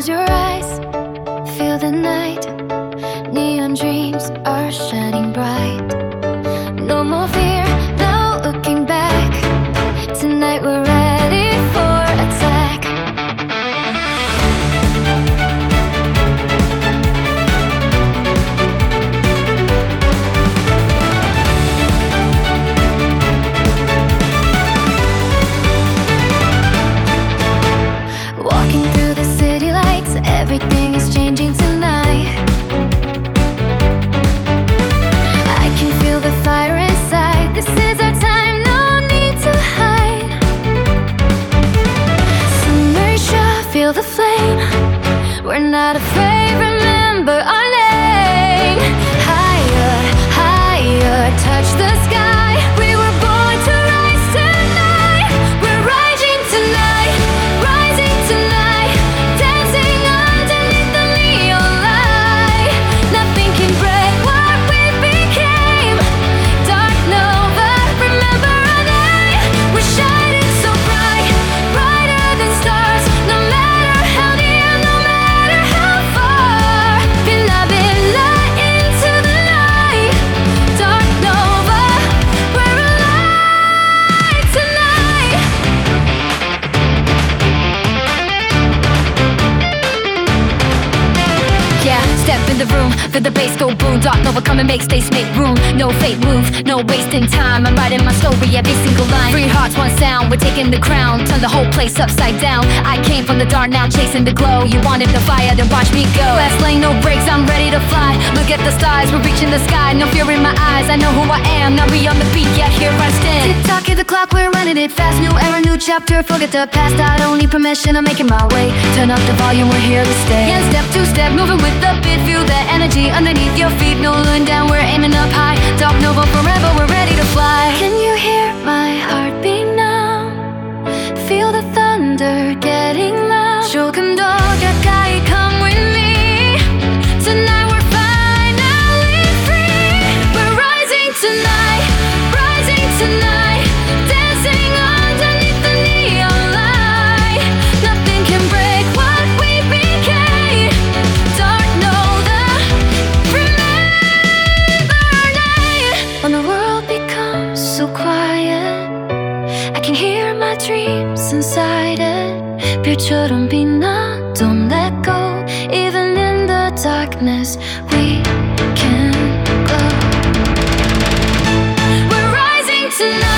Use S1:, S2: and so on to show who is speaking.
S1: your eyes, feel the night. Neon dreams are shining bright. No more fear, no looking back. Tonight we're ready for attack. Walking through the city lights, everything is changing tonight. I can feel the fire inside. This is our time, no need to hide. Submerge, feel the flame. We're not afraid, remember our name. Higher, higher, touch the sky. We were born to rise tonight. We're rising tonight, rising tonight. Dancing underneath the neon light. Nothing can break what we became. Dark Nova, remember our name. We're shining so bright, brighter than stars. No matter how near, no matter how far. Villa, villa, into the night. Dark Nova, we're alive tonight. Yeah, step in the room, feel the bass go boom. Dark Nova come and make space, make room. No fake move, no wasting time. I'm writing my story, every single line. Three hearts, one sound, we're taking the crown. Turn the whole place upside down. I came from the dark, now chasing the glow. You wanted the fire, then watch me go. Last lane, no brakes, I'm ready to fly. Look at the stars, we're reaching the sky. No fear in my eyes, I know who I am. Now we on the beat, yeah, here I stand. Tick tock, hit the clock, we're running it fast. New era, new chapter, forget the past. I don't need permission, I'm making my way. Turn up the volume, we're here to stay. And step to step, moving with the beat. Feel the energy underneath your feet. No looking down, we're aiming up high. Dark Nova forever, we're ready to fly. Can you hear my heartbeat now? Feel the thunder getting loud. 조금 더 가까이, come with me. Tonight we're finally free. We're rising tonight, rising tonight. Dancing underneath the neon light. Nothing can break what we became. Dark Nova, remember our name. When the world becomes so quiet, I can hear my dreams inside it. 별처럼 빛나, don't let go. Even in the darkness, we can glow. We're rising tonight.